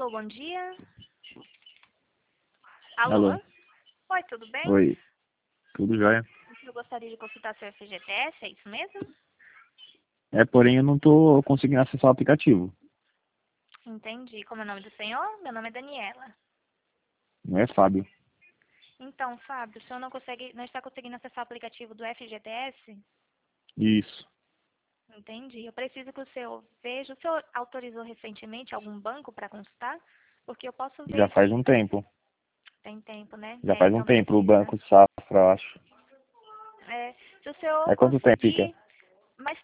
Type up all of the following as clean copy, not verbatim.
Alô, bom dia. Alô? Alô. Oi, tudo bem? Oi. Tudo jóia? Eu gostaria de consultar seu FGTS, é isso mesmo? Porém eu não tô conseguindo acessar o aplicativo. Entendi. Como é o nome do senhor? Meu nome é Daniela. Não é Fábio? Então, Fábio, o senhor não está conseguindo acessar o aplicativo do FGTS? Isso. Entendi. Eu preciso que o senhor veja. O senhor autorizou recentemente algum banco para consultar? Porque eu posso ver Já faz aqui. um tempo. Tem tempo, né? Já faz um Então tempo o precisa. Banco Safra, eu acho. Se o senhor É quanto tempo fica? conseguir. Mas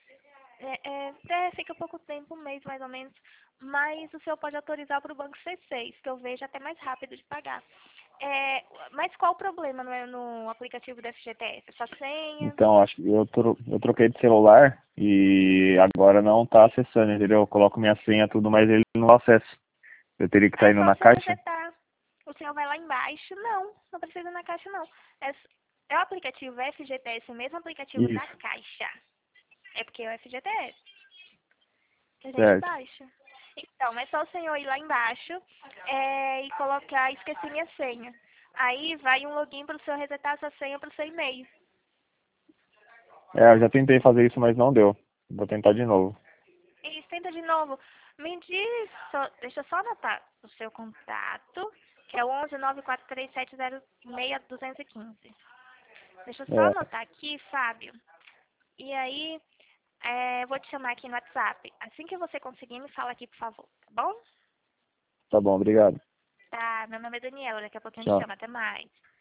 fica pouco tempo, um mês mais ou menos. Mas o senhor pode autorizar para o Banco C6, que eu vejo até mais rápido de pagar. Mas qual o problema no aplicativo do FGTS? Sua senha? Então, acho que eu troquei de celular e agora não tá acessando, entendeu? Eu coloco minha senha tudo, mas ele não acessa. Eu teria que estar É indo só o na senhor caixa? resetar. O senhor vai lá embaixo. Não, não precisa ir na caixa, não. É o aplicativo FGTS, o mesmo aplicativo da Isso, Caixa. É porque é o FGTS que a gente certo. baixa. Então, é só o senhor ir lá embaixo e colocar esqueci minha senha. Aí vai um login para o senhor resetar essa senha para o seu e-mail. Eu já tentei fazer isso, mas não deu. Vou tentar de novo. E tenta de novo. Me diz, deixa eu só anotar o seu contato, que é o 11 943706215. Deixa eu só É, anotar aqui, Fábio. E aí, vou te chamar aqui no WhatsApp. Assim que você conseguir, me fala aqui, por favor, tá bom? tá bom, obrigado. Tá, meu nome é Daniela, daqui a pouquinho eu te Tchau. chamo. Até mais.